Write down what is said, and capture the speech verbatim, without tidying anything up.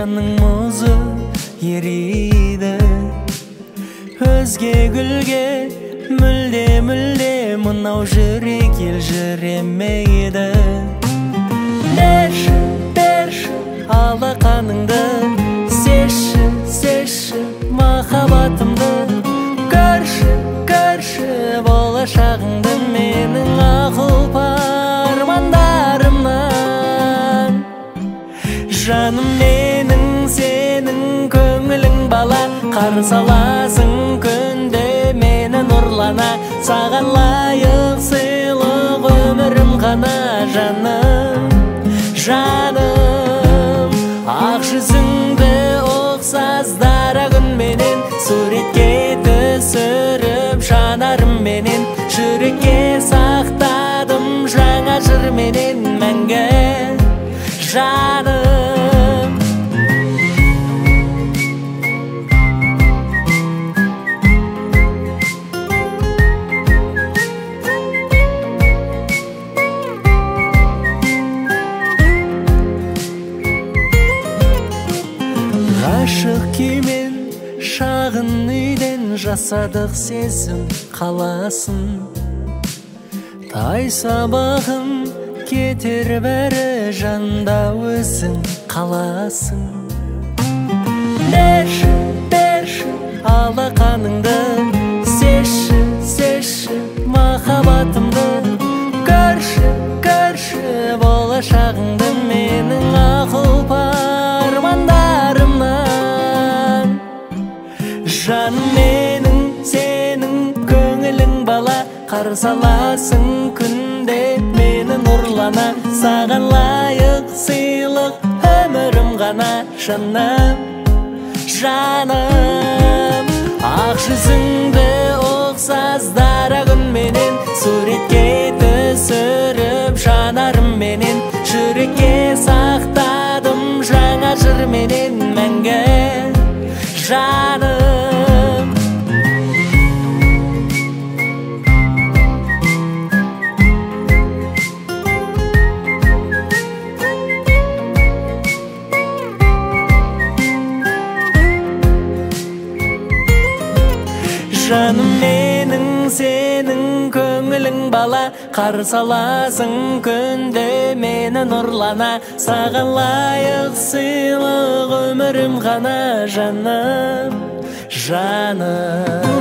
жанның мұзы ериді. Өзге гүлге мүлде-мүлде мынау жүрек елжіремейді. Берші, берші алақаныңды, сеші, сеші махаббатымды. Көрші, көрші болашағыңды менің ақұлпа армандарымнан. Жаным менің, сенің көңілің бала, қарсы аласың күнде мені нұрлана. Саған лайық сыйлық өмірім ғана. Жаным, жаным, ақ жүзіңді ұқсас дара күнменен суретке түсіріп жанарымменен. Жүрекке сақтадым жаңа жырменен мәңгі. Жаным, ғашық күймен шағын үйден жасадық сезім қаласын. Тай сабағым кетер бәрі жанда өзің қаласың. Берші, берші алақаныңды, сеші, сеші махаббатымды. Көрші, көрші болашағыңды менің ақұлпа армандарымнан. Жаным менің, сенің көңілің бала, қарсы аласың күнде мені нұрлана. Саған лайық сыйлық өмірім ғана. Жаным, жаным, ақ жүзіңді ұқсас дара күнменен суретке түсіріп жанарымменен. Жүрекке сақтадым жаңа жырменен мәңгі. Жаным, жаным менің, сенің көңілің бала, қарсы аласың күнде мені нұрлана. Саған лайық сыйлық өмірім ғана. Жаным, жаным.